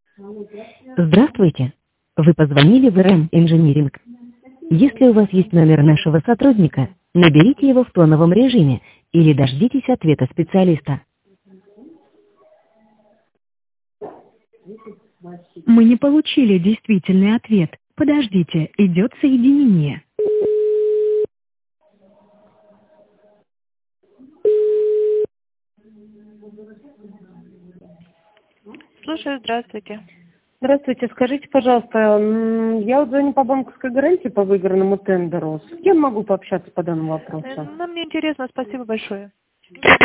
Здравствуйте. Вы позвонили в РМ Инжиниринг. Если у вас есть номер нашего сотрудника, наберите его в тоновом режиме или дождитесь ответа специалиста. Мы не получили действительный ответ. Подождите, идет соединение. Слушаю, здравствуйте. Здравствуйте, скажите, пожалуйста, я вот звоню по банковской гарантии по выигранному тендеру. С кем могу пообщаться по данному вопросу? Нам не интересно, спасибо большое.